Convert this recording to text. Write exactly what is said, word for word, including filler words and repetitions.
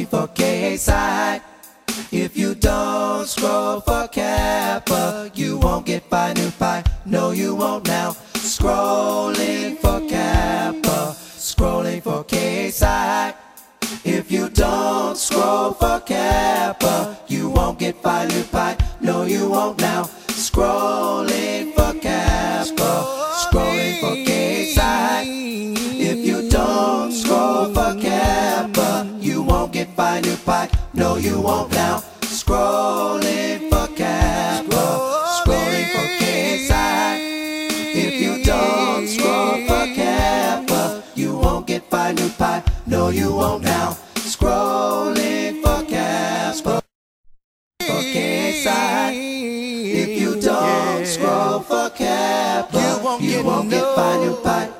scrolling for K-Side. If you don't scroll for Kappa, you won't get Phi Nu Pi. No, you won't now. Scrolling for Kappa, scrolling for K-Side. If you don't scroll for Kappa, you won't get Phi Nu Pi. No, you won't now. Scrolling for Kappa, scrolling for K-Side. If you don't scroll for Kappa, you won't get Phi Nu Pi. No, you won't now. Scrolling for Kappa, scrolling for K-Side. If you don't scroll for Kappa, you won't get Phi Nu Pi. No, you won't now. Scrolling for Kappa, for K-Side. If you don't scroll for Kappa, you won't get Phi Nu Pi.